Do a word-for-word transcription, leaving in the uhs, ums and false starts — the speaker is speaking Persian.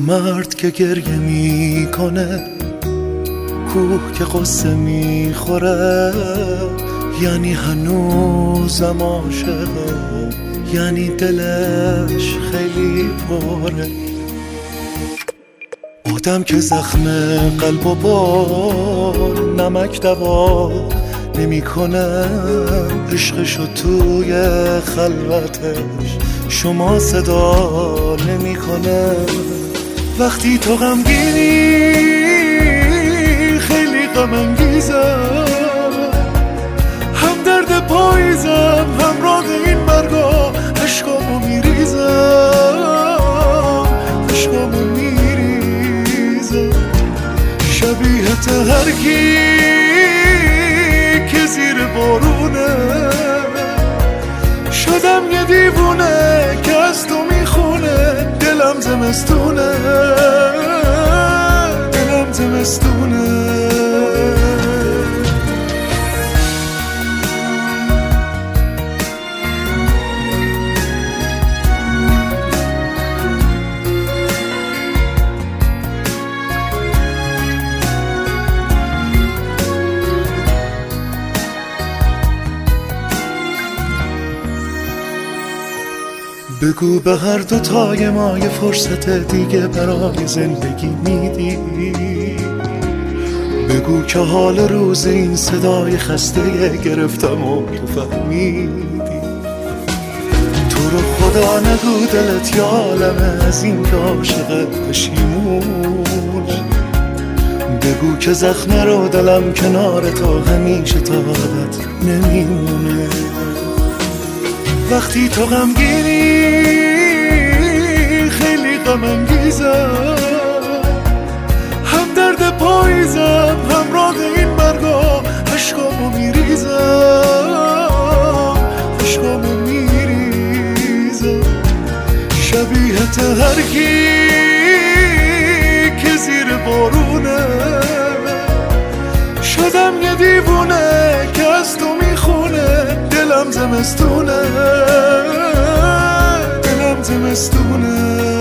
مرد که گریه میکنه، کوه که قصه میخوره، یعنی هنوزم عاشقه، یعنی دلش خیلی پره. آدم که زخم قلب و با نمک دوا نمیکنه، عشقشو توی خلوتش شما صدا نمیکنه. وقتی تو غمگینی خیلی غم انگیزم، هم درد پاییزم همراه این برگا، عشقامو میریزم عشقامو میریزم. شبیه تهرکی که زیر بارونه، شدم یه دیوونه که از تو میخونه. دلم زمستونه دلم زمستونه. بگو به هر دوتای ما یه فرصت دیگه برای زندگی میدی. بگو که حال روز این صدای خسته گرفتم و تو فهمیدی. تو رو خدا نگو دلت یا عالمه از این که عاشقت پشیمون. بگو که زخم رو دلم کنار تو همیشه تا عادت نمیمونه. وقتی تو غمگینی خیلی غم انگیزم، هم درد پاییزم همراه این برگا، عشقامو میریزم عشقامو میریزم. شبیه تهرکی که زیر بارونه، شدم یه دیوونه که از تو میخونه. دلم زمستونه دلم زمستونه.